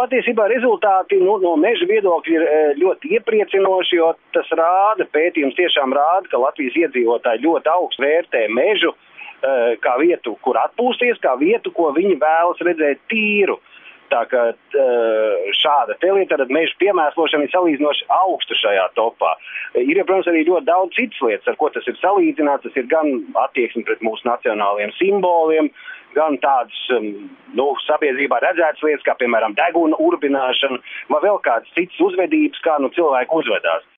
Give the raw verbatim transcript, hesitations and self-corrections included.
patiesībā rezultāti nu, no meža viedokļa ir ļoti iepriecinoši, jo tas rāda, pētījums tiešām rāda, ka Latvijas iedzīvotāji ļoti augstu vērtē mežu kā vietu, kur atpūsties, kā vietu, ko viņi vēlas redzēt tīru. Tā kā šāda te lieta, tad meža piemēslošana ir salīdzinoši augsta šajā topā. Ir, protams, arī ļoti daudz citas lietas, ar ko tas ir salīdzināts. Tas ir gan attieksme pret mūsu nacionāliem simboliem, gan tādas nu, sabiedrībā redzētas lietas, kā piemēram deguna urbināšana, vai vēl kādas citas uzvedības, kā nu cilvēki uzvedās.